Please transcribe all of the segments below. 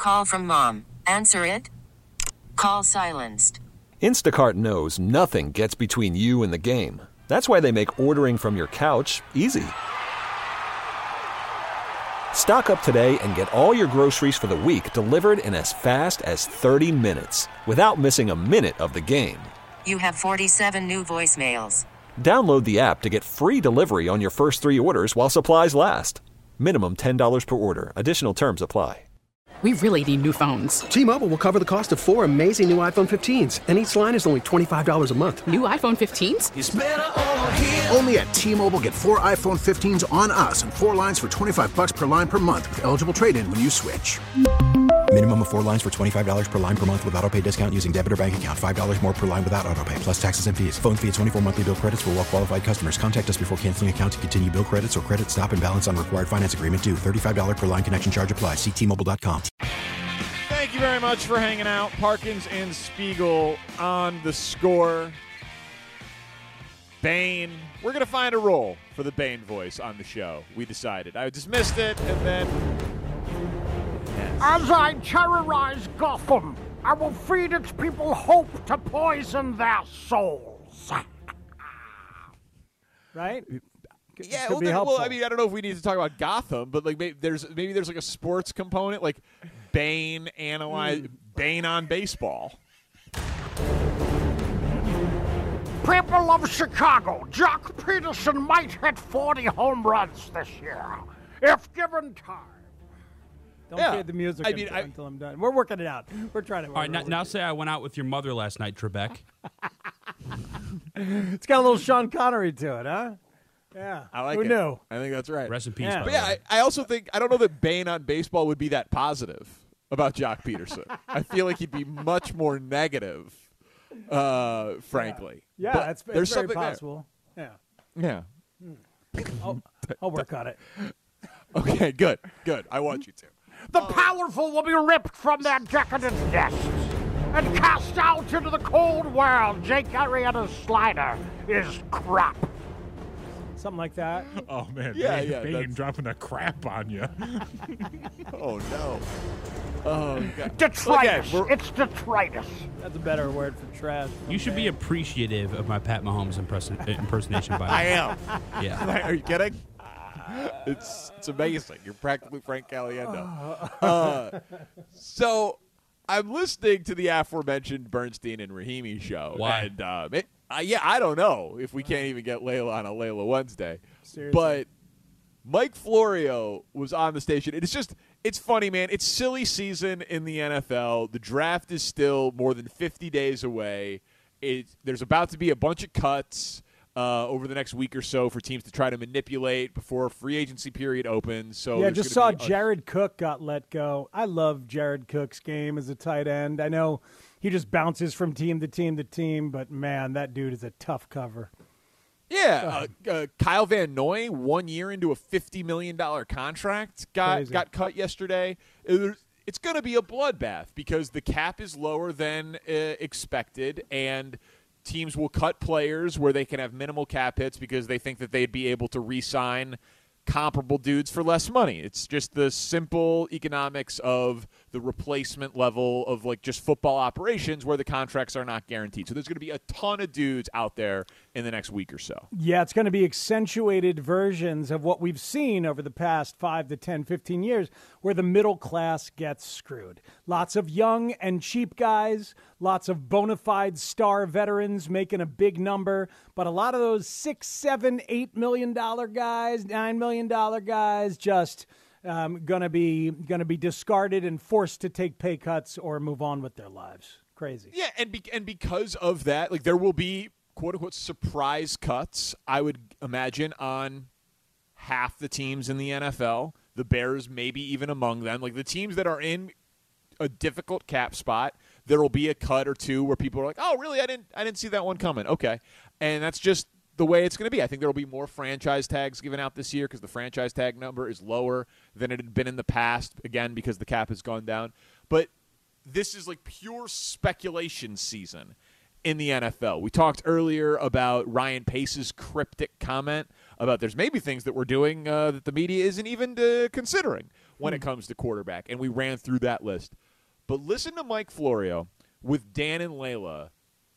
Call from mom. Answer it. Call silenced. Instacart knows nothing gets between you and the game. That's why they make ordering from your couch easy. Stock up today and get all your groceries for the week delivered in as fast as 30 minutes without missing a minute of the game. You have 47 new voicemails. Download the app to get free delivery on your first 3 orders while supplies last. Minimum $10 per order. Additional terms apply. We really need new phones. T-Mobile will cover the cost of 4 amazing new iPhone 15s, and each line is only $25 a month. New iPhone 15s? It's better over here. Only at T-Mobile, get 4 iPhone 15s on us and 4 lines for $25 per line per month with eligible trade-in when you switch. Minimum of 4 lines for $25 per line per month with autopay discount using debit or bank account. $5 more per line without autopay, plus taxes and fees. Phone fee at 24 monthly bill credits for well-qualified customers. Contact us before canceling account to continue bill credits or credit stop and balance on required finance agreement due. $35 per line connection charge applies. See T-Mobile.com. Thank you very much for hanging out. Parkins and Spiegel on The Score. Bane. We're going to find a role for the Bane voice on the show. We decided. I dismissed it, and then... Yes. As I terrorize Gotham, I will feed its people hope to poison their souls. Right? Yeah, well, I mean, I don't know if we need to talk about Gotham, but like maybe there's like a sports component, like Bane Bane on baseball. People of Chicago, Jock Peterson might hit 40 home runs this year, if given time. Don't hear the music until I'm done. We're working it out. We're trying to. All right, now say I went out with your mother last night, Trebek. It's got a little Sean Connery to it, huh? Yeah. I like Who it. knew? I think that's right. Rest in peace. Yeah. But yeah, I also think, I don't know that Bane on baseball would be that positive about Jock Peterson. I feel like he'd be much more negative, frankly. Yeah, but it's there's very something possible. There. Yeah. I'll work on it. Okay, good. I want you to. The powerful will be ripped from their decadent nests and cast out into the cold world. Jake Arrieta's slider is crap. Something like that. Oh, man. Yeah, Bane dropping a crap on you. Oh, no. Oh, God. Detritus. It's detritus. That's a better word for trash. You should be appreciative of my Pat Mahomes impersonation. By I am. Yeah. Are you kidding? It's amazing. You're practically Frank Caliendo. So I'm listening to the aforementioned Bernstein and Rahimi show. Why? And I don't know if we can't even get Layla on a Layla Wednesday. Seriously. But Mike Florio was on the station. It's funny, man. It's silly season in the NFL. The draft is still more than 50 days away. There's about to be a bunch of cuts over the next week or so for teams to try to manipulate before free agency period opens. So yeah, just saw Jared Cook got let go. I love Jared Cook's game as a tight end. I know he just bounces from team to team to team, but man, that dude is a tough cover. Yeah, Kyle Van Noy, 1 year into a $50 million contract, got cut yesterday. It's going to be a bloodbath because the cap is lower than expected, and teams will cut players where they can have minimal cap hits because they think that they'd be able to re-sign comparable dudes for less money. It's just the simple economics of the replacement level of like just football operations where the contracts are not guaranteed. So there's going to be a ton of dudes out there in the next week or so. Yeah, it's going to be accentuated versions of what we've seen over the past 5 to 10, 15 years where the middle class gets screwed. Lots of young and cheap guys, lots of bona fide star veterans making a big number, but a lot of those $6, $7, $8 million guys, $9 million guys just gonna be discarded and forced to take pay cuts or move on with their lives. Crazy. Yeah, and because of that, like there will be quote unquote surprise cuts, I would imagine, on half the teams in the NFL. The Bears maybe even among them. Like the teams that are in a difficult cap spot, there will be a cut or two where people are like, "Oh, really? I didn't see that one coming." Okay. And that's just the way it's going to be. I think there will be more franchise tags given out this year because the franchise tag number is lower than it had been in the past, again, because the cap has gone down. But this is like pure speculation season in the NFL. We talked earlier about Ryan Pace's cryptic comment about there's maybe things that we're doing that the media isn't even considering. when it comes to quarterback, and we ran through that list. But listen to Mike Florio with Dan and Layla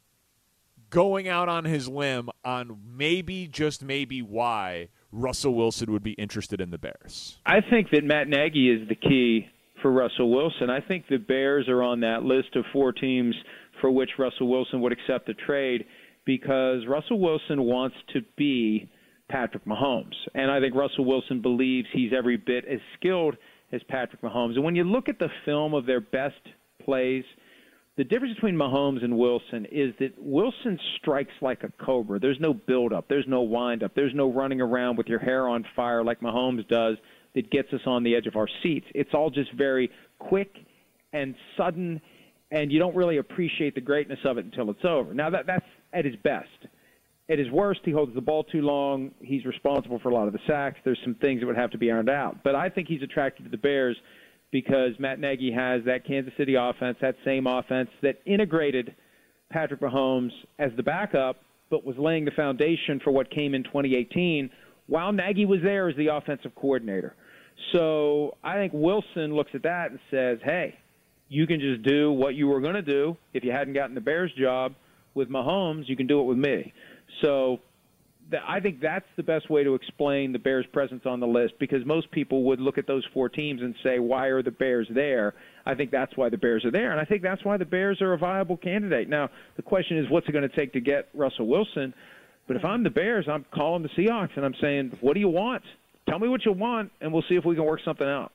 going out on his limb on maybe, just maybe, why Russell Wilson would be interested in the Bears. I think that Matt Nagy is the key for Russell Wilson. I think the Bears are on that list of 4 teams for which Russell Wilson would accept a trade because Russell Wilson wants to be Patrick Mahomes. And I think Russell Wilson believes he's every bit as skilled as Patrick Mahomes. And when you look at the film of their best plays, the difference between Mahomes and Wilson is that Wilson strikes like a cobra. There's no build-up. There's no wind-up. There's no running around with your hair on fire like Mahomes does that gets us on the edge of our seats. It's all just very quick and sudden, and you don't really appreciate the greatness of it until it's over. Now, that's at his best. At his worst, he holds the ball too long. He's responsible for a lot of the sacks. There's some things that would have to be ironed out. But I think he's attracted to the Bears because Matt Nagy has that Kansas City offense, that same offense that integrated Patrick Mahomes as the backup, but was laying the foundation for what came in 2018 while Nagy was there as the offensive coordinator. So I think Wilson looks at that and says, hey, you can just do what you were going to do if you hadn't gotten the Bears job with Mahomes. You can do it with me. So I think that's the best way to explain the Bears' presence on the list because most people would look at those 4 teams and say, why are the Bears there? I think that's why the Bears are there, and I think that's why the Bears are a viable candidate. Now, the question is, what's it going to take to get Russell Wilson? But if I'm the Bears, I'm calling the Seahawks, and I'm saying, what do you want? Tell me what you want, and we'll see if we can work something out.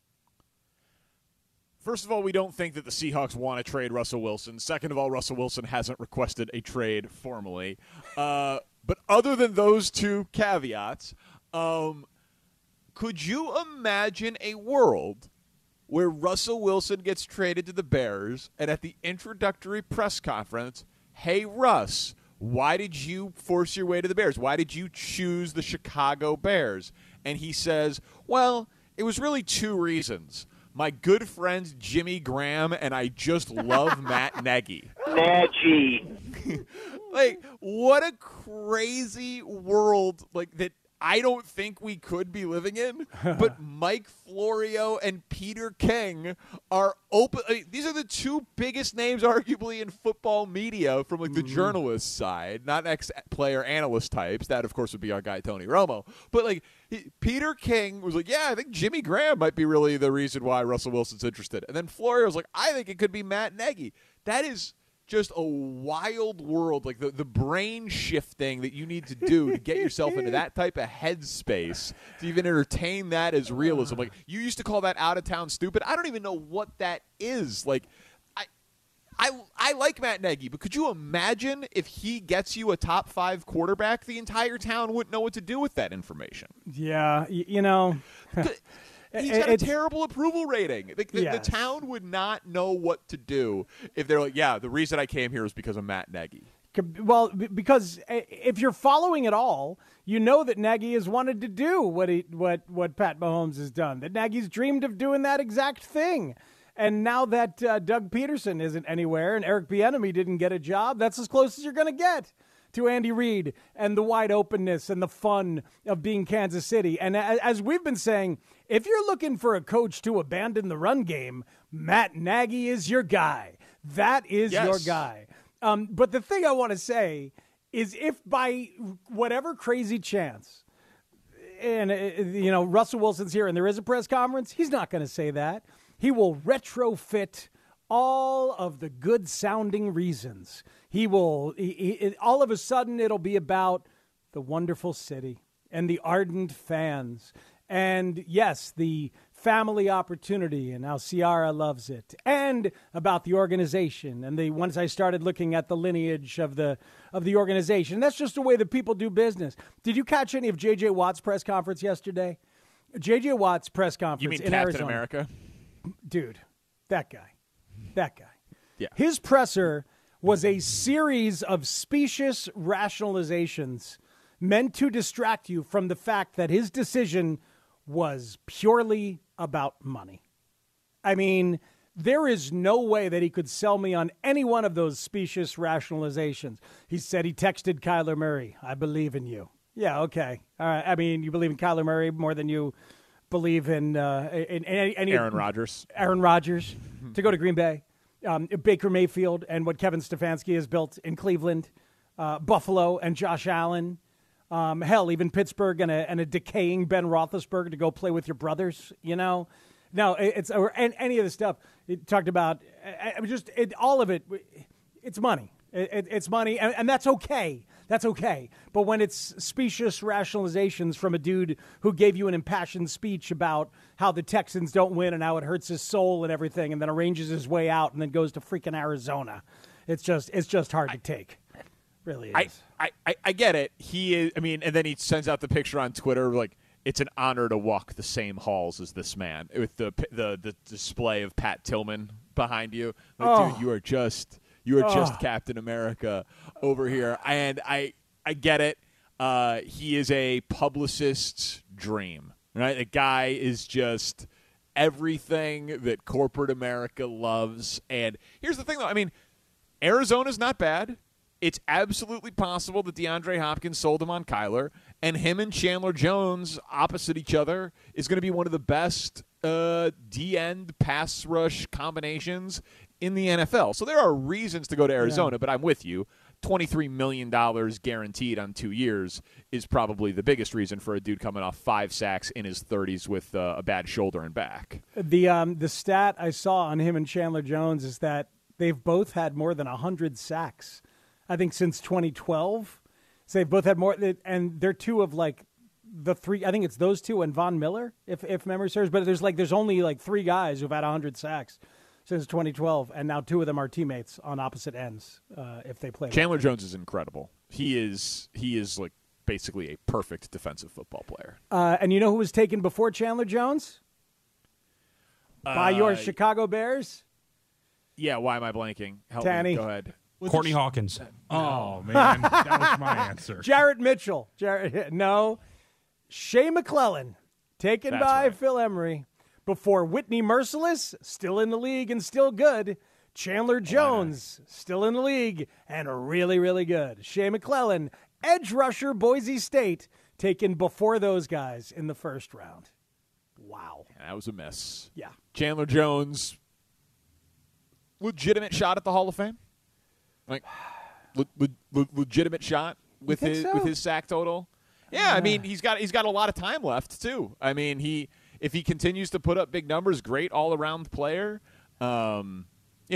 First of all, we don't think that the Seahawks want to trade Russell Wilson. Second of all, Russell Wilson hasn't requested a trade formally. But other than those 2 caveats, could you imagine a world where Russell Wilson gets traded to the Bears and at the introductory press conference, hey, Russ, why did you force your way to the Bears? Why did you choose the Chicago Bears? And he says, well, it was really 2 reasons. My good friend Jimmy Graham, and I just love Matt Nagy. Nagy. Like, what a crazy world, like, that I don't think we could be living in. But Mike Florio and Peter King are open. I mean, these are the 2 biggest names, arguably, in football media from, like, the journalist side, not ex-player analyst types. That, of course, would be our guy, Tony Romo. But, like, Peter King was like, yeah, I think Jimmy Graham might be really the reason why Russell Wilson's interested. And then Florio was like, I think it could be Matt Nagy. That is just a wild world, like the brain shifting that you need to do to get yourself into that type of headspace to even entertain that as realism. Like, you used to call that out of town stupid. I don't even know what that is. Like, I like Matt Nagy, but could you imagine if he gets you a top 5 quarterback, the entire town wouldn't know what to do with that information? Yeah, you know. He's got a terrible approval rating. The town would not know what to do if they're like, yeah, the reason I came here is because of Matt Nagy. Well, because if you're following it all, you know that Nagy has wanted to do what Pat Mahomes has done, that Nagy's dreamed of doing that exact thing. And now that Doug Peterson isn't anywhere and Eric Bieniemy didn't get a job, that's as close as you're going to get to Andy Reid and the wide openness and the fun of being Kansas City. And as we've been saying, if you're looking for a coach to abandon the run game, Matt Nagy is your guy. That is your guy. But the thing I want to say is if by whatever crazy chance, and Russell Wilson's here and there is a press conference, he's not going to say that. He will retrofit all of the good-sounding reasons. He will, all of a sudden, it'll be about the wonderful city and the ardent fans. And, yes, the family opportunity and how Ciara loves it. And about the organization. And once I started looking at the lineage of the organization. That's just the way that people do business. Did you catch any of J.J. Watt's press conference yesterday? J.J. Watt's press conference in Arizona. You mean Captain America? Dude, that guy. Yeah. His presser was a series of specious rationalizations meant to distract you from the fact that his decision was purely about money. I mean, there is no way that he could sell me on any one of those specious rationalizations. He said he texted Kyler Murray, I believe in you. Yeah, okay. All right. I mean, you believe in Kyler Murray more than you believe in any Aaron Rodgers. Aaron Rodgers to go to Green Bay, Baker Mayfield and what Kevin Stefanski has built in Cleveland, Buffalo and Josh Allen. Hell, even Pittsburgh and a decaying Ben Roethlisberger to go play with your brothers, No, it's or any of the stuff it talked about. All of it. It's money. It's money, and that's okay. That's okay. But when it's specious rationalizations from a dude who gave you an impassioned speech about how the Texans don't win and how it hurts his soul and everything, and then arranges his way out and then goes to freaking Arizona, it's just hard to take. Really is. I get it. He is. I mean, and then he sends out the picture on Twitter like it's an honor to walk the same halls as this man with the display of Pat Tillman behind you. Like, dude, you are just Captain America over here. And I get it. He is a publicist's dream, right? The guy is just everything that corporate America loves. And here's the thing, though. I mean, Arizona's not bad. It's absolutely possible that DeAndre Hopkins sold him on Kyler, and him and Chandler Jones opposite each other is going to be one of the best D-end pass rush combinations in the NFL. So there are reasons to go to Arizona, but I'm with you. $23 million guaranteed on 2 years is probably the biggest reason for a dude coming off 5 sacks in his 30s with a bad shoulder and back. The stat I saw on him and Chandler Jones is that they've both had more than 100 sacks. I think since 2012. So they've both had more, and they're two of like the three. I think it's those two and Von Miller, if memory serves. But there's only like 3 guys who've had 100 sacks since 2012, and now 2 of them are teammates on opposite ends. If they play, Chandler Jones is incredible. He is like basically a perfect defensive football player. And you know who was taken before Chandler Jones? By your Chicago Bears? Yeah. Why am I blanking? Help Tanny. me. Go ahead. Courtney Hawkins. Oh, man. That was my answer. Jarrett Mitchell. No. Shea McClellan, taken by right. Phil Emery. Before Whitney Merciless, still in the league and still good. Chandler Jones, still in the league and really, really good. Shea McClellan, edge rusher, Boise State, taken before those guys in the first round. Wow. Yeah, that was a miss. Yeah. Chandler Jones, legitimate shot at the Hall of Fame? Like, legitimate shot with his sack total? Yeah, I mean, he's got a lot of time left, too. I mean, if he continues to put up big numbers, great all-around player. More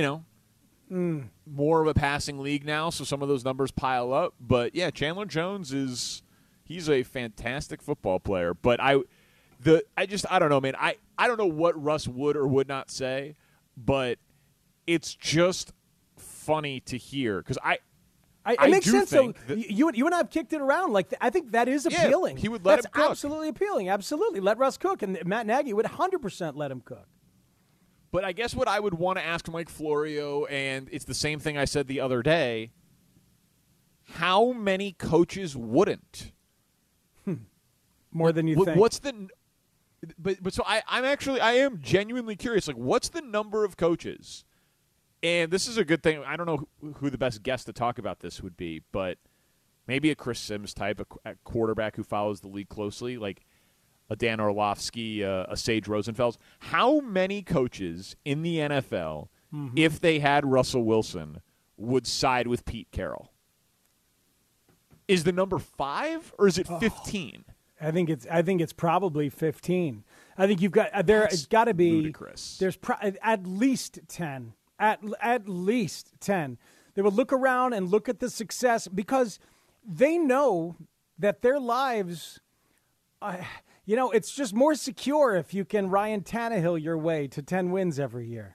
of a passing league now, so some of those numbers pile up. But, yeah, Chandler Jones he's a fantastic football player. But I don't know, man. I don't know what Russ would or would not say, but it's just funny to hear because it makes sense. So you and I have kicked it around. Like I think that is appealing. Yeah, he would let him cook. That's absolutely appealing. Absolutely, let Russ cook, and Matt Nagy would 100% let him cook. But I guess what I would want to ask Mike Florio, and it's the same thing I said the other day. How many coaches wouldn't? More than you think. What's the? But so I am genuinely curious. Like, what's the number of coaches? And this is a good thing. I don't know who the best guest to talk about this would be, but maybe a Chris Sims type, a quarterback who follows the league closely, like a Dan Orlovsky, a Sage Rosenfels. How many coaches in the NFL, if they had Russell Wilson, would side with Pete Carroll? Is the number 5 or is it 15? I think it's probably 15. I think you've got it's got to be ludicrous. There's at least 10. At least 10. They would look around and look at the success because they know that their lives, it's just more secure if you can Ryan Tannehill your way to 10 wins every year.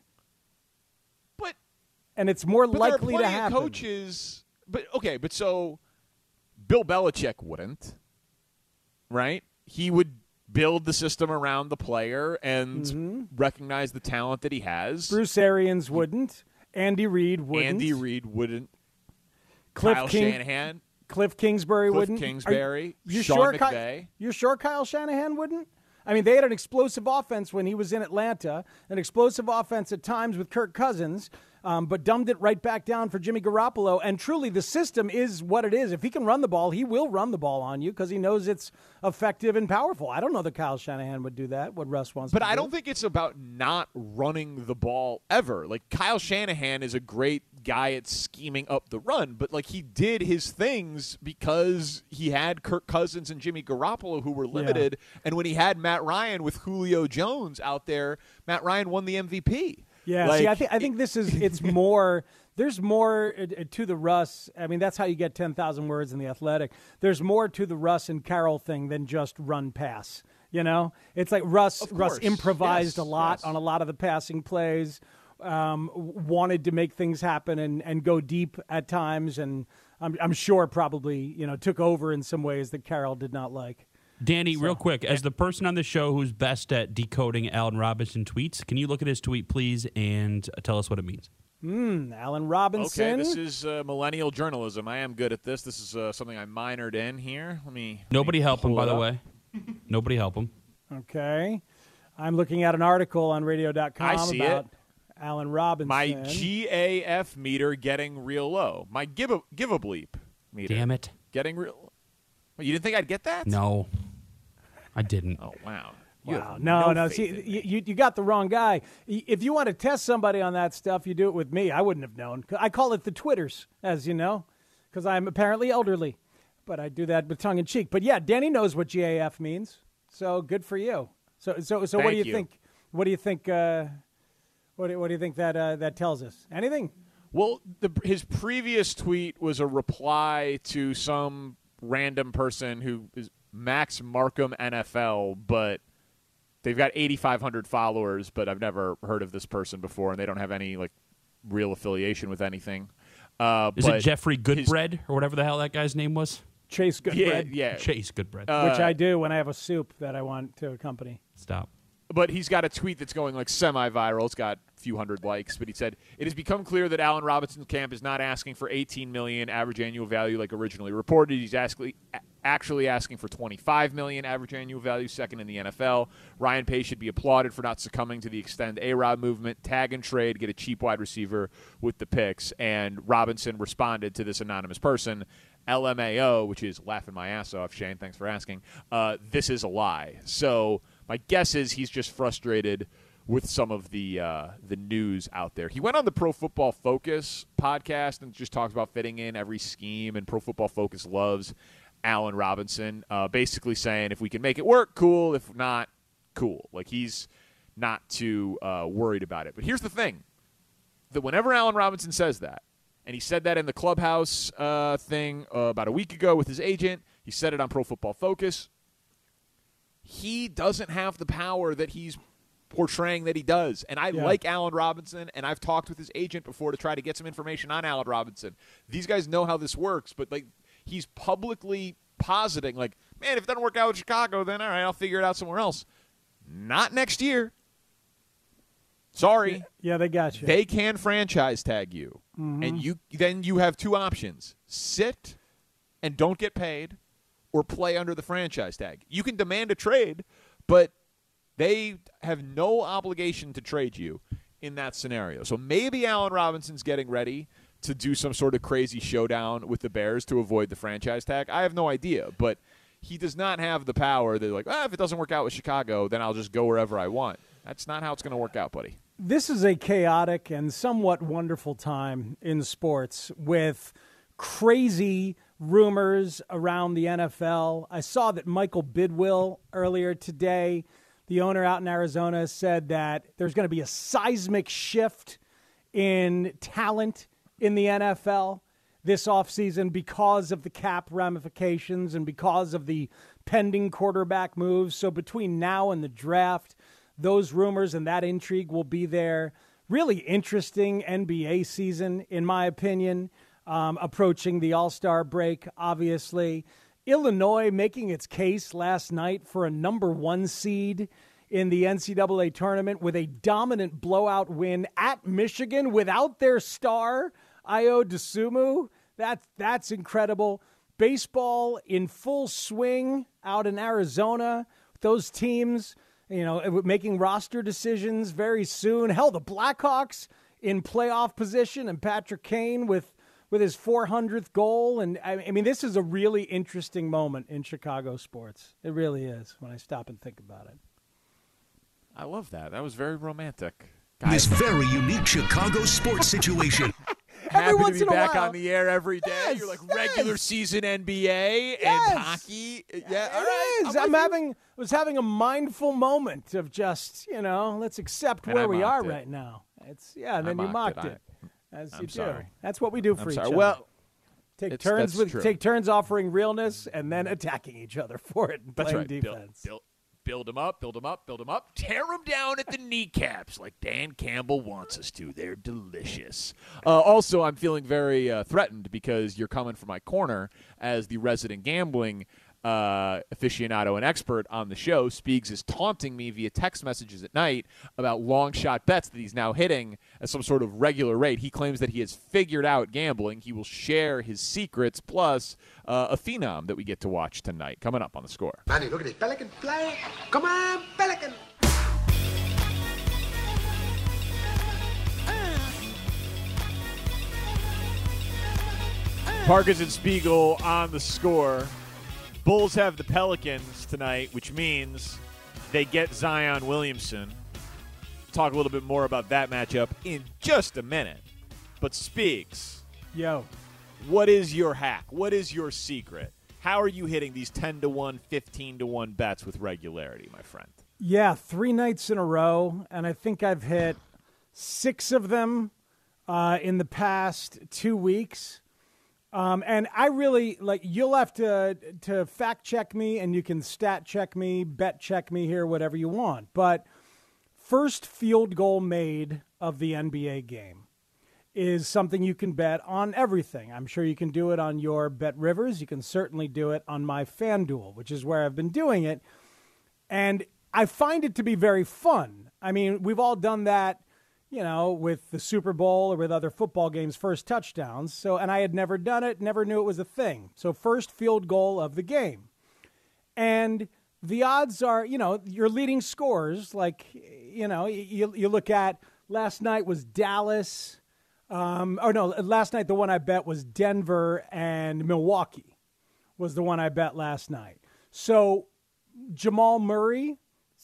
And it's more likely to happen. Coaches, but so Bill Belichick wouldn't, right? He would build the system around the player and recognize the talent that he has. Bruce Arians wouldn't. Andy Reid wouldn't. Shanahan. Cliff Kingsbury wouldn't. Sean McVay. You're sure Kyle Shanahan wouldn't? I mean, they had an explosive offense when he was in Atlanta, an explosive offense at times with Kirk Cousins. but dumbed it right back down for Jimmy Garoppolo. And truly, the system is what it is. If he can run the ball, he will run the ball on you because he knows it's effective and powerful. I don't know that Kyle Shanahan would do that, what Russ wants to do. But I don't think it's about not running the ball ever. Like, Kyle Shanahan is a great guy at scheming up the run, but, like, he did his things because he had Kirk Cousins and Jimmy Garoppolo who were limited, and when he had Matt Ryan with Julio Jones out there, Matt Ryan won the MVP. Yeah, like, see, I think this is, it's more, there's more to the Russ. I mean, that's how you get 10,000 words in The Athletic. There's more to the Russ and Carroll thing than just run pass. You know, it's like Russ improvised a lot on a lot of the passing plays, wanted to make things happen and go deep at times. And I'm sure probably, you know, took over in some ways that Carroll did not like. Danny, real quick, as the person on the show who's best at decoding Allen Robinson tweets, can you look at his tweet, please, and tell us what it means? Allen Robinson. Okay, this is millennial journalism. I am good at this. This is something I minored in here. Nobody help him, by the way. Nobody help him. Okay. I'm looking at an article on radio.com about Allen Robinson. My GAF meter getting real low. My give a bleep meter. Damn it. Getting real. Well, you didn't think I'd get that? No. I didn't. Oh, wow. Wow. No. See, you got the wrong guy. If you want to test somebody on that stuff, you do it with me. I wouldn't have known. I call it the Twitters, as you know, because I'm apparently elderly. But I do that with tongue in cheek. But yeah, Danny knows what GAF means. So good for you. So what do you think? What do you think? What do you think that tells us? Anything? Well, his previous tweet was a reply to some random person who is Max Markham NFL, but they've got 8,500 followers, but I've never heard of this person before, and they don't have any like real affiliation with anything. Is it Jeffrey Goodbread or whatever the hell that guy's name was? Chase Goodbread. Yeah. Chase Goodbread. Which I do when I have a soup that I want to accompany. Stop. But he's got a tweet that's going like semi-viral. It's got a few hundred likes. But he said, it has become clear that Allen Robinson's camp is not asking for $18 million average annual value like originally reported. He's actually asking for $25 million average annual value, second in the NFL. Ryan Pace should be applauded for not succumbing to the extend A-Rob movement, tag and trade, get a cheap wide receiver with the picks. And Robinson responded to this anonymous person, LMAO, which is laughing my ass off. Shane, thanks for asking. This is a lie. So my guess is he's just frustrated with some of the news out there. He went on the Pro Football Focus podcast and just talks about fitting in every scheme, and Pro Football Focus loves Allen Robinson, basically saying if we can make it work, cool. If not, cool. Like, he's not too worried about it. But here's the thing, that whenever Allen Robinson says that, and he said that in the clubhouse thing about a week ago with his agent, he said it on Pro Football Focus, he doesn't have the power that he's portraying that he does. And I like Allen Robinson, and I've talked with his agent before to try to get some information on Allen Robinson. These guys know how this works, but like, he's publicly positing, like, man, if it doesn't work out with Chicago, then all right, I'll figure it out somewhere else. Not next year. Sorry. Yeah, they got you. They can franchise tag you. Mm-hmm. And then you have two options. Sit and don't get paid, or play under the franchise tag. You can demand a trade, but they have no obligation to trade you in that scenario. So maybe Allen Robinson's getting ready to do some sort of crazy showdown with the Bears to avoid the franchise tag. I have no idea, but he does not have the power that, like, if it doesn't work out with Chicago, then I'll just go wherever I want. That's not how it's going to work out, buddy. This is a chaotic and somewhat wonderful time in sports with crazy rumors around the NFL. I saw that Michael Bidwill earlier today, the owner out in Arizona, said that there's going to be a seismic shift in talent in the NFL this offseason because of the cap ramifications and because of the pending quarterback moves. So between now and the draft, those rumors and that intrigue will be there. Really interesting NBA season, in my opinion, approaching the All-Star break, obviously. Illinois making its case last night for a number 1 seed in the NCAA tournament with a dominant blowout win at Michigan without their star, Ayo Dosunmu. That's incredible. Baseball in full swing out in Arizona. Those teams, making roster decisions very soon. Hell, the Blackhawks in playoff position, and Patrick Kane with his 400th goal. And I mean, this is a really interesting moment in Chicago sports. It really is when I stop and think about it. I love that. That was very romantic. This very unique Chicago sports situation. Happy once to in be a back while. on the air every day. Yes, You're like yes. regular season NBA and hockey. Yeah, all right. It is. I was having a mindful moment of just, let's accept And where I we are mocked it. right now. And then you mocked it. As I'm you do. sorry. That's what we do for I'm each sorry. other. Well, take that's true. take turns offering realness and then attacking each other for it and That's playing right. defense. Build them up, tear them down at the kneecaps like Dan Campbell wants us to. They're delicious. Also, I'm feeling very threatened because you're coming for my corner as the resident gambling aficionado and expert on the show. Speegs is taunting me via text messages at night about long shot bets that he's now hitting at some sort of regular rate. He claims that he has figured out gambling. He will share his secrets plus a phenom that we get to watch tonight coming up on The Score. Manny, look at this Pelican fly. Come on, Pelican. Parkins and Spiegel on The Score. Bulls have the Pelicans tonight, which means they get Zion Williamson. Talk a little bit more about that matchup in just a minute. But Speaks, Yo. what is your hack? What is your secret? How are you hitting these 10-1, 15-1 bets with regularity, my friend? Yeah, 3 nights in a row, and I think I've hit 6 of them in the past 2 weeks. And I really, you'll have to fact check me, and you can stat check me, bet check me here, whatever you want. But first field goal made of the NBA game is something you can bet on everything. I'm sure you can do it on your Bet Rivers. You can certainly do it on my FanDuel, which is where I've been doing it. And I find it to be very fun. I mean, we've all done that, with the Super Bowl or with other football games, first touchdowns. And I had never done it, never knew it was a thing. So first field goal of the game. And the odds are, your leading scores, you look at last night was Dallas. Last night the one I bet was Denver and Milwaukee was the one I bet last night. So Jamal Murray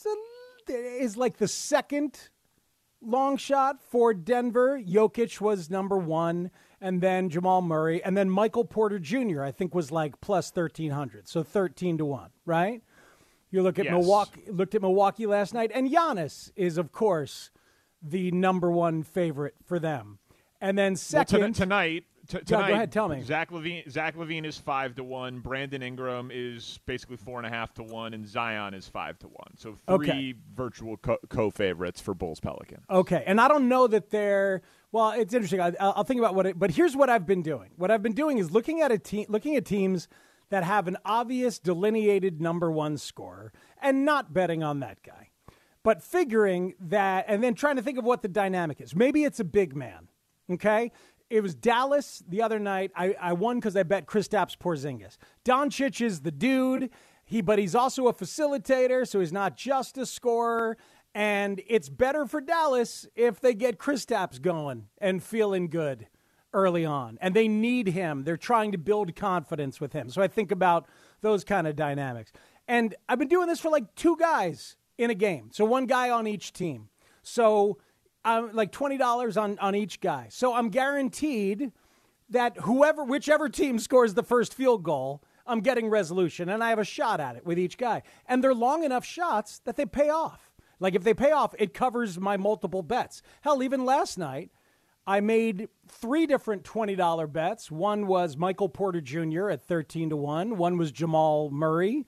is like the second long shot for Denver. Jokic was number 1, and then Jamal Murray, and then Michael Porter Jr. I think was like plus 1,300, so 13-1, right? You look at Milwaukee last night, and Giannis is, of course, the number 1 favorite for them. And then second tonight. Go ahead, tell me. Zach LaVine is 5-1. Brandon Ingram is basically 4.5-1, and Zion is 5-1. So 3 virtual co-favorites for Bulls Pelican. Okay, and I don't know that they're. Well, it's interesting. I'll think about but here's what I've been doing. What I've been doing is looking at teams that have an obvious delineated number 1 scorer and not betting on that guy, but figuring that, and then trying to think of what the dynamic is. Maybe it's a big man. Okay. It was Dallas the other night. I won because I bet Kristaps Porzingis. Doncic is the dude, but he's also a facilitator, so he's not just a scorer. And it's better for Dallas if they get Kristaps going and feeling good early on. And they need him. They're trying to build confidence with him. So I think about those kind of dynamics. And I've been doing this for like 2 guys in a game. So 1 guy on each team. So like $20 on each guy. So I'm guaranteed that whichever team scores the first field goal, I'm getting resolution, and I have a shot at it with each guy. And they're long enough shots that they pay off. Like if they pay off, it covers my multiple bets. Hell, even last night, I made 3 different $20 bets. One was Michael Porter Jr. at 13-1. One was Jamal Murray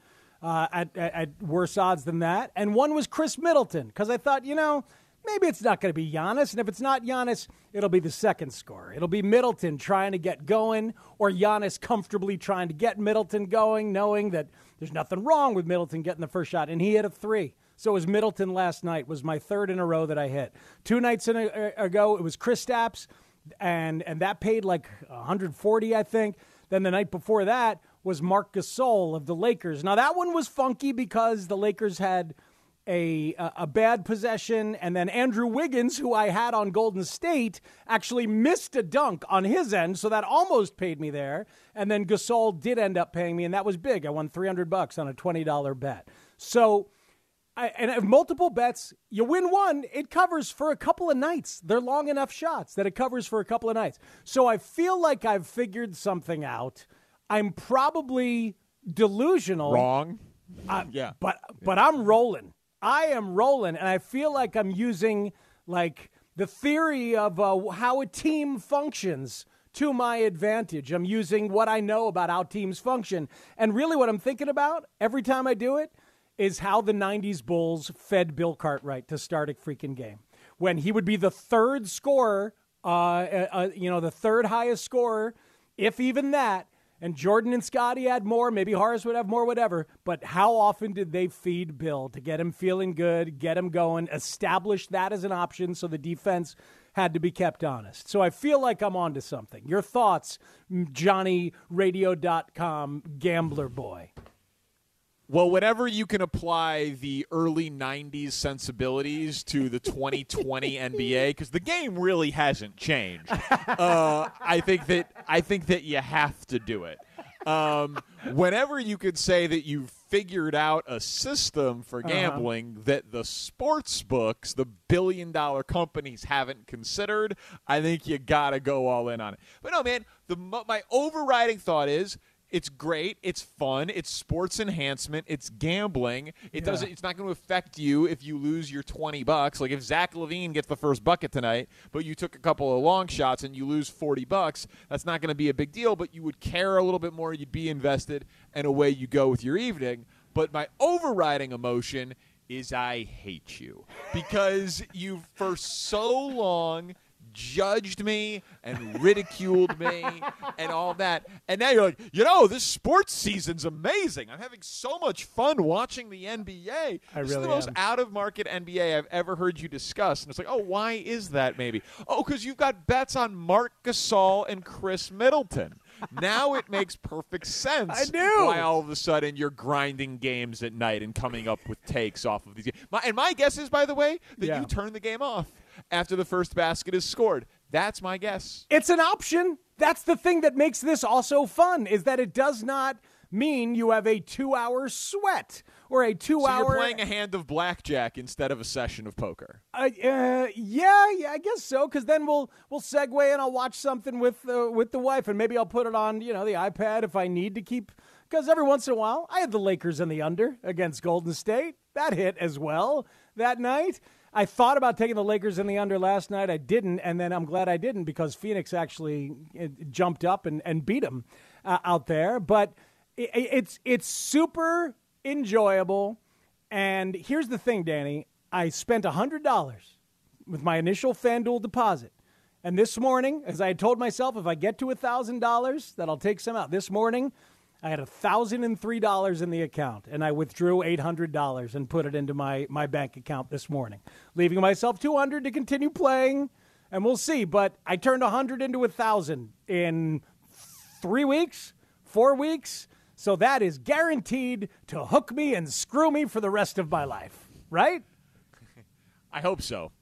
at worse odds than that. And one was Chris Middleton, because I thought, maybe it's not going to be Giannis, and if it's not Giannis, it'll be the second scorer. It'll be Middleton trying to get going, or Giannis comfortably trying to get Middleton going, knowing that there's nothing wrong with Middleton getting the first shot, and he hit a 3. So it was Middleton last night, was my 3rd in a row that I hit. 2 nights ago, it was Kristaps, and that paid like $140, I think. Then the night before that was Marc Gasol of the Lakers. Now, that one was funky because the Lakers had a bad possession, and then Andrew Wiggins, who I had on Golden State, actually missed a dunk on his end, so that almost paid me there. And then Gasol did end up paying me, and that was big. I won $300 on a $20 bet. So, and multiple bets, you win one, it covers for a couple of nights. They're long enough shots that it covers for a couple of nights. So I feel like I've figured something out. I'm probably delusional. Wrong. Yeah. But I'm rolling. I am rolling, and I feel like I'm using like the theory of how a team functions to my advantage. I'm using what I know about how teams function. And really what I'm thinking about every time I do it is how the 90s Bulls fed Bill Cartwright to start a freaking game. When he would be the third scorer, the third highest scorer, if even that, and Jordan and Scotty had more, maybe Horace would have more, whatever. But how often did they feed Bill to get him feeling good, get him going, establish that as an option so the defense had to be kept honest? So I feel like I'm onto something. Your thoughts, JohnnyRadio.com gambler boy. Well, whenever you can apply the early 90s sensibilities to the 2020 NBA, because the game really hasn't changed, I think that you have to do it. Whenever you could say that you've figured out a system for gambling that the sports books, the billion-dollar companies, haven't considered, I think you got to go all in on it. But no, man, my overriding thought is, it's great. It's fun. It's sports enhancement. It's gambling. It doesn't. It's not going to affect you if you lose your $20. Like if Zach LaVine gets the first bucket tonight, but you took a couple of long shots and you lose $40, that's not going to be a big deal. But you would care a little bit more. You'd be invested, and away you go with your evening. But my overriding emotion is I hate you because you for so long judged me and ridiculed me and all that. And now you're like, this sports season's amazing. I'm having so much fun watching the NBA. This is the most out-of-market NBA I've ever heard you discuss. And it's like, oh, why is that maybe? Oh, because you've got bets on Marc Gasol and Chris Middleton. Now it makes perfect sense. I do. Why all of a sudden you're grinding games at night and coming up with takes off of these games. My guess is, by the way, that you turn the game off after the first basket is scored. That's my guess. It's an option. That's the thing that makes this also fun, is that it does not mean you have a 2-hour sweat or a 2-hour. So you're playing a hand of blackjack instead of a session of poker. Yeah, I guess so. Because then we'll segue and I'll watch something with the wife, and maybe I'll put it on the iPad if I need to keep. Because every once in a while, I had the Lakers in the under against Golden State. That hit as well that night. I thought about taking the Lakers in the under last night. I didn't, and then I'm glad I didn't because Phoenix actually jumped up and beat them out there. But it's super enjoyable. And here's the thing, Danny. I spent $100 with my initial FanDuel deposit. And this morning, as I had told myself, if I get to $1,000, that I'll take some out. This morning, I had $1,003 in the account, and I withdrew $800 and put it into my bank account this morning, leaving myself $200 to continue playing, and we'll see. But I turned $100 into $1,000 in 3 weeks, 4 weeks, so that is guaranteed to hook me and screw me for the rest of my life, right? I hope so.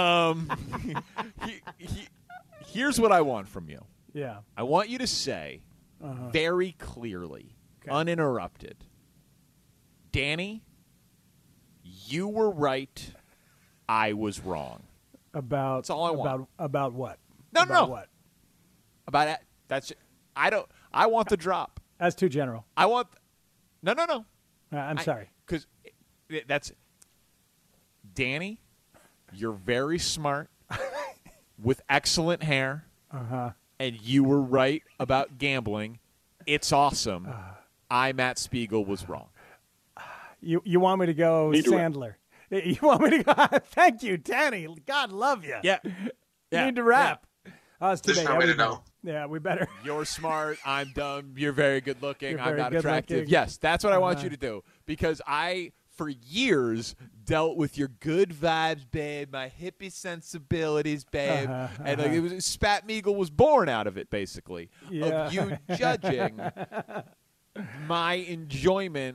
Here's what I want from you. Yeah. I want you to say very clearly, uninterrupted, Danny, you were right. I was wrong. That's all I want. About what? No. What? About it. That's. I want the drop. That's too general. I want. No. I'm sorry. Because that's. Danny, you're very smart, with excellent hair. And you were right about gambling. It's awesome. Matt Spiegel, was wrong. You want me to go Sandler? You want me to go? Thank you, Danny. God love you. Yeah. Need to wrap. There's no way to know. Yeah, we better. You're smart. I'm dumb. You're very good looking. I'm not attractive. Looking. Yes, that's what I want you to do. Because I, for years, dealt with your good vibes, babe, my hippie sensibilities, babe. And it was Spat Meagle was born out of it, basically. Of you judging my enjoyment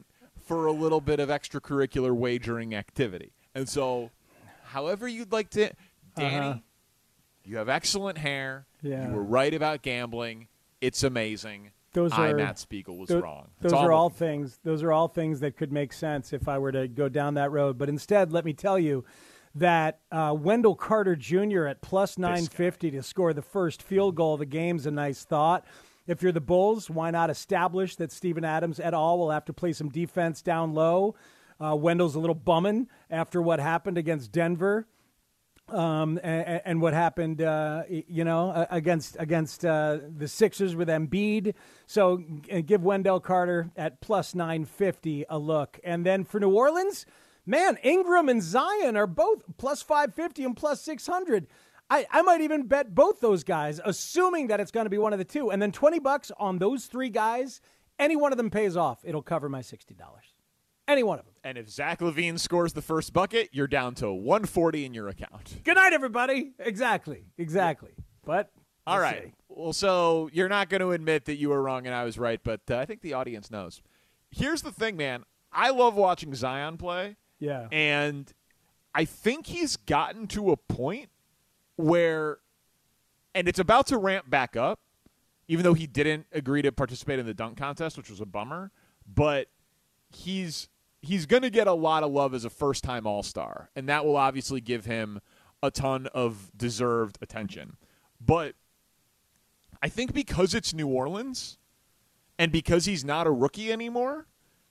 for a little bit of extracurricular wagering activity. And so, however you'd like to, Danny, you have excellent hair. Yeah. You were right about gambling. It's amazing. Matt Spiegel was wrong. Those are all things that could make sense if I were to go down that road. But instead, let me tell you that Wendell Carter Jr. at plus 950 to score the first field goal of the game's a nice thought. If you're the Bulls, why not establish that Steven Adams et al. Will have to play some defense down low? Wendell's a little bumming after what happened against Denver. And what happened, against the Sixers with Embiid. So give Wendell Carter at plus 950 a look. And then for New Orleans, man, Ingram and Zion are both plus 550 and plus 600. I might even bet both those guys, assuming that it's going to be one of the two. And then $20 on those three guys, any one of them pays off. It'll cover my $60. Any one of them. And if Zach LaVine scores the first bucket, you're down to $140 in your account. Good night, everybody. Exactly. But all right. See. Well, so you're not going to admit that you were wrong and I was right, but I think the audience knows. Here's the thing, man. I love watching Zion play. Yeah. And I think he's gotten to a point where, and it's about to ramp back up, even though he didn't agree to participate in the dunk contest, which was a bummer, but he's going to get a lot of love as a first-time All-Star, and that will obviously give him a ton of deserved attention. But I think because it's New Orleans and because he's not a rookie anymore,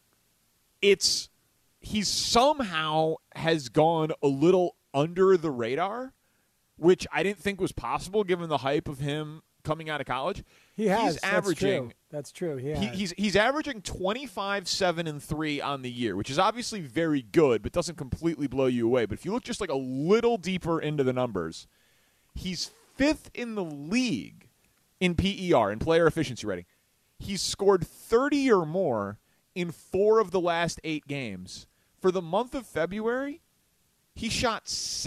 he somehow has gone a little under the radar, which I didn't think was possible given the hype of him coming out of college. He has. He's averaging. That's true. He's averaging 25, 7, and 3 on the year, which is obviously very good, but doesn't completely blow you away. But if you look just like a little deeper into the numbers, he's 5th in the league in PER, in player efficiency rating. He's scored 30 or more in 4 of the last 8 games. For the month of February, he shot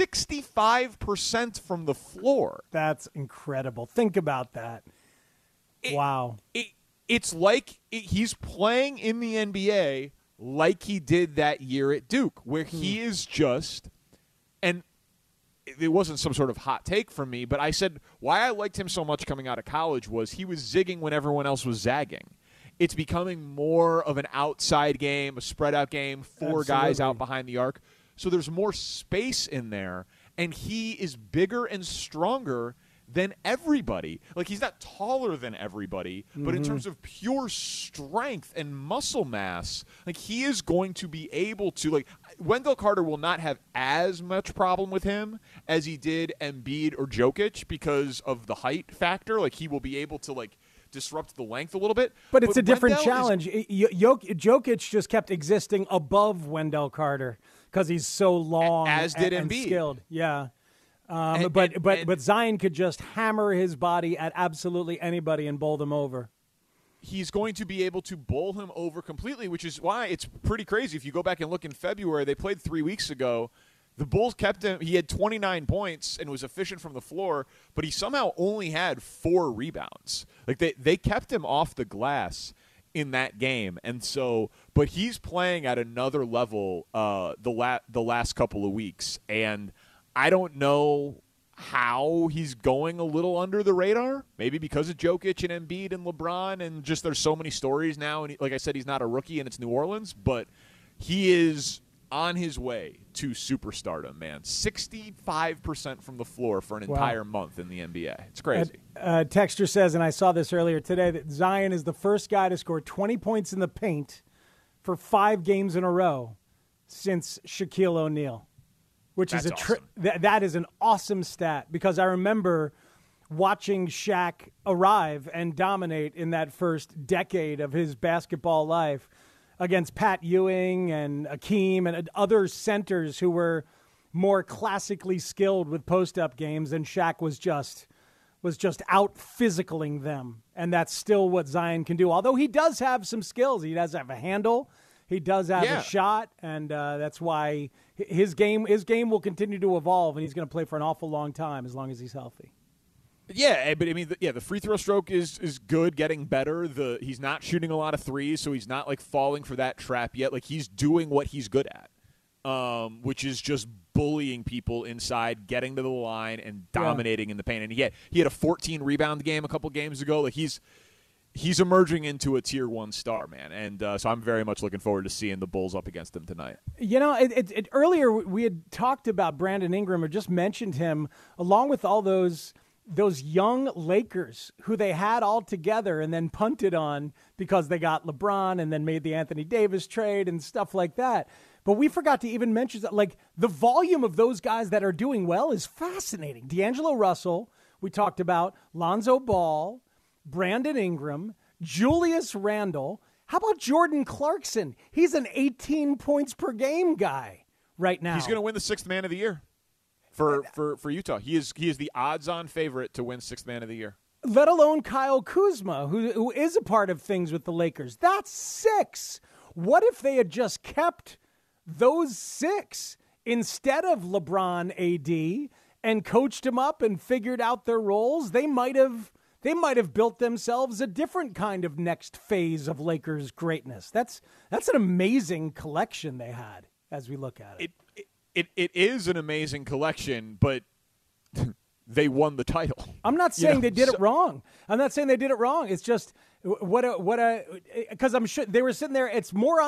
65% from the floor. That's incredible. Think about that. Wow. It's like he's playing in the NBA like he did that year at Duke, where he is just, and it wasn't some sort of hot take from me, but I said why I liked him so much coming out of college was he was zigging when everyone else was zagging. It's becoming more of an outside game, a spread-out game, 4 guys out behind the arc. So there's more space in there, and he is bigger and stronger than everybody. Like, he's not taller than everybody, but in terms of pure strength and muscle mass, like, he is going to be able to, like, Wendell Carter will not have as much problem with him as he did Embiid or Jokic because of the height factor. Like, he will be able to, like, disrupt the length a little bit. But it's a different challenge. Jokic just kept existing above Wendell Carter because he's so long as did and Embiid. Skilled. Yeah. But Zion could just hammer his body at absolutely anybody and bowl them over. He's going to be able to bowl him over completely, which is why it's pretty crazy. If you go back and look in February, they played 3 weeks ago. The Bulls kept him. He had 29 points and was efficient from the floor, but he somehow only had 4 rebounds. Like they kept him off the glass in that game, and so. But he's playing at another level the last couple of weeks, and I don't know how he's going a little under the radar. Maybe because of Jokic and Embiid and LeBron, and just there's so many stories now. And like I said, he's not a rookie, and it's New Orleans, but he is on his way to superstardom, man. 65% from the floor for an entire month in the NBA. It's crazy. Texter says, and I saw this earlier today, that Zion is the first guy to score 20 points in the paint for 5 games in a row since Shaquille O'Neal, which That's is awesome. That is an awesome stat, because I remember watching Shaq arrive and dominate in that first decade of his basketball life against Pat Ewing and Akeem and other centers who were more classically skilled with post-up games, and Shaq was just out physicaling them. And that's still what Zion can do. Although he does have some skills. He does have a handle. He does have a shot, and that's why his game will continue to evolve, and he's going to play for an awful long time as long as he's healthy. Yeah, but I mean, the free throw stroke is good, getting better. He's not shooting a lot of threes, so he's not like falling for that trap yet. Like he's doing what he's good at, which is just bullying people inside, getting to the line, and dominating in the paint. And he had a 14 rebound game a couple games ago. Like he's emerging into a tier 1 star, man. And so I'm very much looking forward to seeing the Bulls up against him tonight. You know, earlier we had talked about Brandon Ingram, or just mentioned him, along with all those young Lakers who they had all together and then punted on because they got LeBron and then made the Anthony Davis trade and stuff like that. But we forgot to even mention that, like, the volume of those guys that are doing well is fascinating. D'Angelo Russell, we talked about, Lonzo Ball, Brandon Ingram, Julius Randle. How about Jordan Clarkson? He's an 18 points per game guy right now. He's going to win the 6th Man of the Year for Utah. He is the odds-on favorite to win 6th Man of the Year. Let alone Kyle Kuzma, who is a part of things with the Lakers. That's 6. What if they had just kept those 6 instead of LeBron, AD, and coached them up and figured out their roles? They might have built themselves a different kind of next phase of Lakers greatness. That's an amazing collection they had as we look at it. It is an amazing collection, but they won the title. I'm not saying they did it wrong. I'm not saying they did it wrong. It's just because I'm sure they were sitting there. It's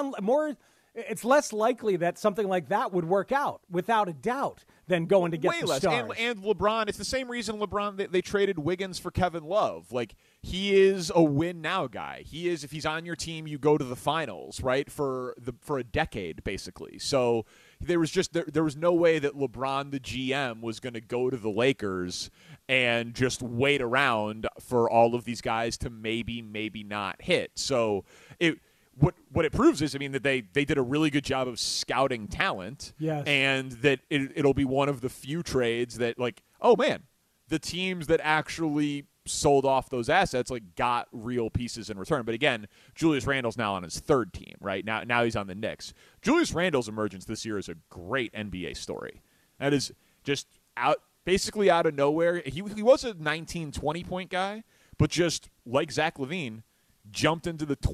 it's less likely that something like that would work out, without a doubt, than going to get way the less. stars. And LeBron, it's the same reason LeBron they traded Wiggins for Kevin Love. Like, he is a win now guy. He is, if he's on your team, you go to the finals, right? For a decade, basically. So there was no way that LeBron, the GM, was going to go to the Lakers and just wait around for all of these guys to maybe not hit. So what it proves is, I mean, that they did a really good job of scouting talent, yes, and that it'll be one of the few trades that, like, oh man, the teams that actually sold off those assets got real pieces in return. But again, Julius Randle's now on his 3rd team, right? Now he's on the Knicks. Julius Randle's emergence this year is a great NBA story. That is just basically out of nowhere. He was a 19, 20-point guy, but just like Zach LaVine, jumped into the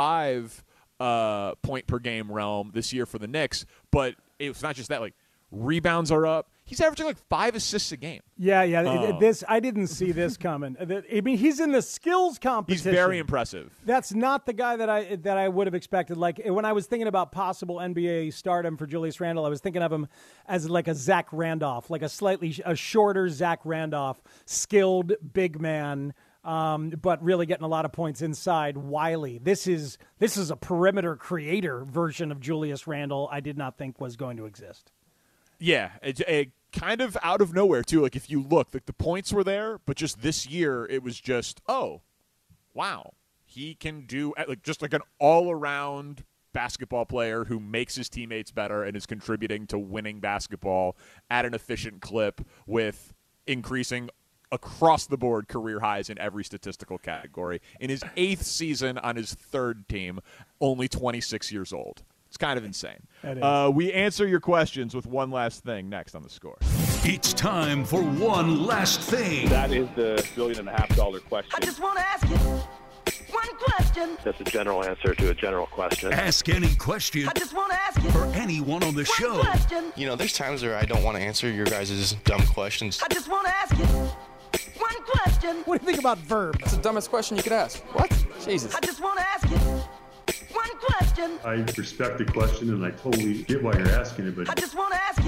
25 point per game realm this year for the Knicks. But it's not just that. Like, rebounds are up. He's averaging 5 assists a game. Yeah. This I didn't see this coming. I mean, he's in the skills competition. He's very impressive. That's not the guy that I would have expected. Like, when I was thinking about possible NBA stardom for Julius Randle, I was thinking of him as like a Zach Randolph, like a shorter Zach Randolph, skilled big man. But really getting a lot of points inside. Wiley. This is a perimeter creator version of Julius Randle I did not think was going to exist. Yeah, it kind of out of nowhere, too. Like, if you look, the points were there, but just this year it was just, oh, wow. He can do just an all-around basketball player who makes his teammates better and is contributing to winning basketball at an efficient clip with increasing across-the-board career highs in every statistical category. In his 8th season on his 3rd team, only 26 years old. It's kind of insane. We answer your questions with one last thing next on The Score. It's time for one last thing. That is the $1.5 billion question. I just want to ask you one question. That's a general answer to a general question. Ask any question. I just want to ask you for anyone on the show. Question. You know, there's times where I don't want to answer your guys' dumb questions. I just want to ask you one question. What do you think about Verb? It's the dumbest question you could ask. What? Jesus. I just want to ask you one question. I respect the question, and I totally get why you're asking it, but I just want to ask you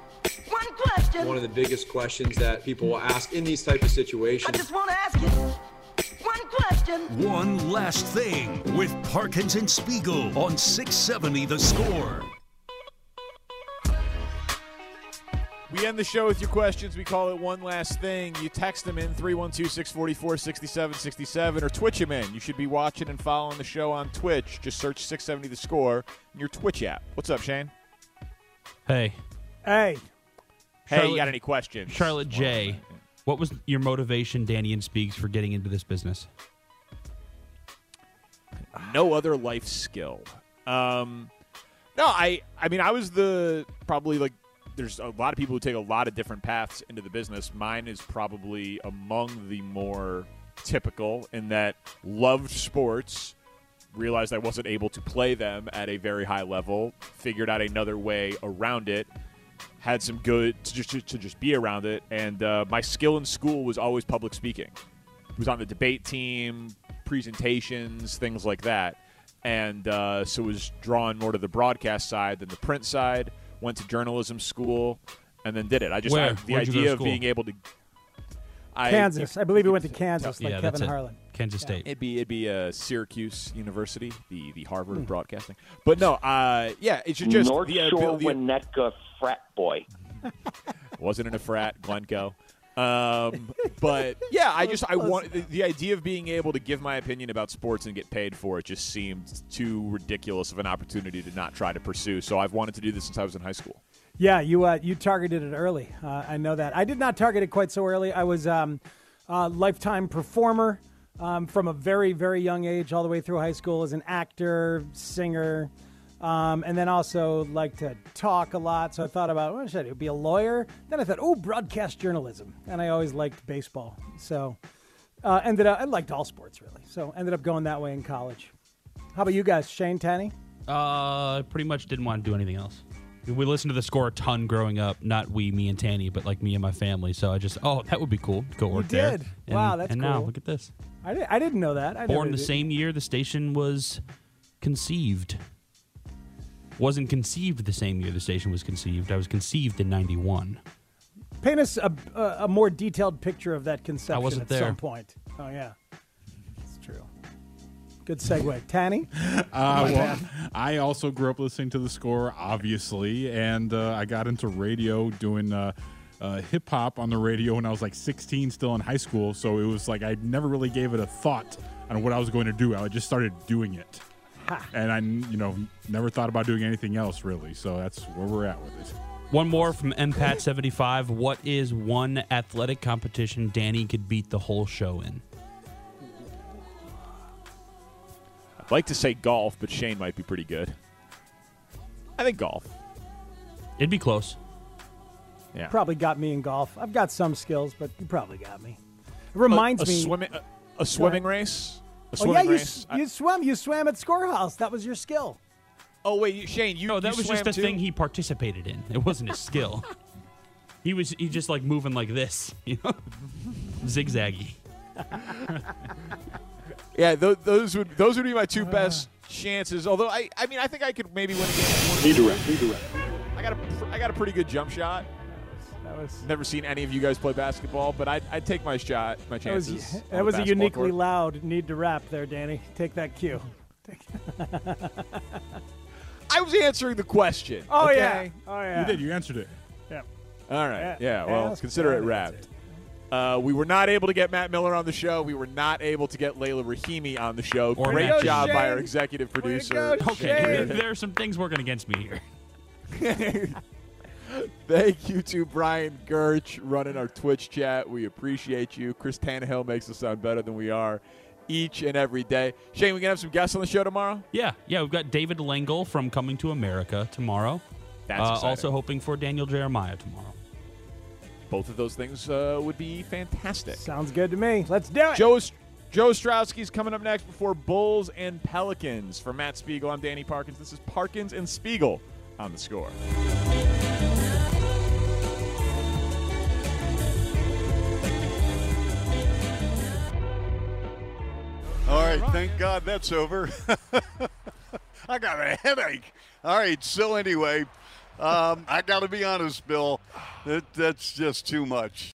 one question. One of the biggest questions that people will ask in these type of situations. I just want to ask you one question. One last thing with Parkins and Spiegel on 670 The Score. We end the show with your questions. We call it One Last Thing. You text them in 312-644-6767 or Twitch them in. You should be watching and following the show on Twitch. Just search 670 The Score in your Twitch app. What's up, Shane? Hey. Hey, you got any questions? Charlotte J., what was your motivation, Danny and Speaks, for getting into this business? No other life skill. No, I mean, I was probably there's a lot of people who take a lot of different paths into the business. Mine is probably among the more typical in that loved sports, realized I wasn't able to play them at a very high level, figured out another way around it, had some good to just be around it, and my skill in school was always public speaking. Was on the debate team, presentations, things like that, and so was drawn more to the broadcast side than the print side. Went to journalism school, and then did it. The idea of being able to Kansas. I believe he went to Kansas, like Kevin Harlan. Kansas State. It'd be Syracuse University, the Harvard of broadcasting. But no, it should just North Shore Winnetka frat boy. Wasn't in a frat, Glencoe. But yeah, I want the idea of being able to give my opinion about sports and get paid for it just seemed too ridiculous of an opportunity to not try to pursue. So I've wanted to do this since I was in high school. Yeah, you targeted it early. I know that. I did not target it quite so early. I was a lifetime performer from a very, very young age all the way through high school as an actor, singer, and then also like to talk a lot. So I thought about, what should I do? Be a lawyer? Then I thought, broadcast journalism. And I always liked baseball. So I liked all sports, really. So ended up going that way in college. How about you guys, Shane, Tanny? Pretty much didn't want to do anything else. We listened to The Score a ton growing up. Not me and Tanny, but like me and my family. So I just, that would be cool. Go work there. You did? Wow, that's cool. And now, look at this. I didn't know that. Born the same year the station was conceived. Wasn't conceived the same year the station was conceived. I was conceived in 91. Paint us a more detailed picture of that conception I wasn't there. Some point. Oh, yeah. It's true. Good segue. Tanny? I also grew up listening to The Score, obviously, and I got into radio doing hip-hop on the radio when I was like 16, still in high school, so it was like I never really gave it a thought on what I was going to do. I just started doing it. And I, never thought about doing anything else, really, so that's where we're at with it. One more from MPAT75. What is one athletic competition Danny could beat the whole show in? I'd like to say golf, but Shane might be pretty good. I think golf. It'd be close. Yeah. Probably got me in golf. I've got some skills, but you probably got me. It reminds me. A swimming race? You swam at Scorehouse. That was your skill. Oh, wait, Shane, that was just a thing he participated in. It wasn't his skill. He just like moving like this, zigzaggy. Yeah, those would be my two best chances. Although I think I could maybe win a game. Need to rep. I got a pretty good jump shot. Never seen any of you guys play basketball, but I'd take my shot, my chances. That was a uniquely loud need to rap there, Danny. Take that cue. I was answering the question. Oh, okay? Yeah. You did. You answered it. Yeah. All right. Yeah, well, consider it wrapped. We were not able to get Matt Miller on the show. We were not able to get Layla Rahimi on the show. Great job by our executive producer. Okay, there are some things working against me here. Thank you to Brian Gertch running our Twitch chat. We appreciate you. Chris Tannehill makes us sound better than we are each and every day. Shane, we going to have some guests on the show tomorrow? Yeah, we've got David Lengel from Coming to America tomorrow. That's exciting. Also hoping for Daniel Jeremiah tomorrow. Both of those things would be fantastic. Sounds good to me. Let's do it. Joe Ostrowski's coming up next before Bulls and Pelicans. For Matt Spiegel, I'm Danny Parkins. This is Parkins and Spiegel on The Score. All right, thank God that's over. I got a headache. All right, so anyway, I got to be honest, Bill. That's just too much.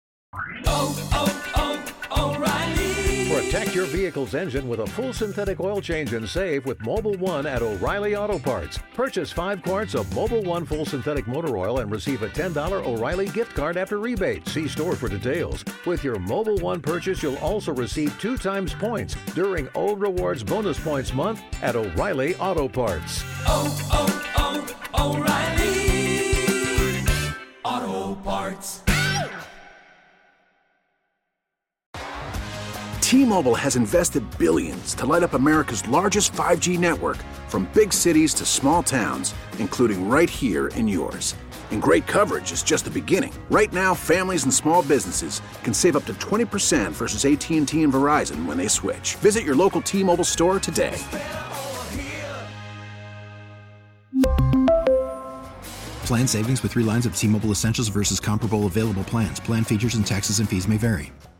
O'Reilly. Protect your vehicle's engine with a full synthetic oil change and save with Mobil 1 at O'Reilly Auto Parts. Purchase 5 quarts of Mobil 1 full synthetic motor oil and receive a $10 O'Reilly gift card after rebate. See store for details. With your Mobil 1 purchase, you'll also receive 2 times points during O Rewards Bonus Points Month at O'Reilly Auto Parts. O'Reilly Auto Parts. T-Mobile has invested billions to light up America's largest 5G network, from big cities to small towns, including right here in yours. And great coverage is just the beginning. Right now, families and small businesses can save up to 20% versus AT&T and Verizon when they switch. Visit your local T-Mobile store today. Plan savings with 3 lines of T-Mobile Essentials versus comparable available plans. Plan features and taxes and fees may vary.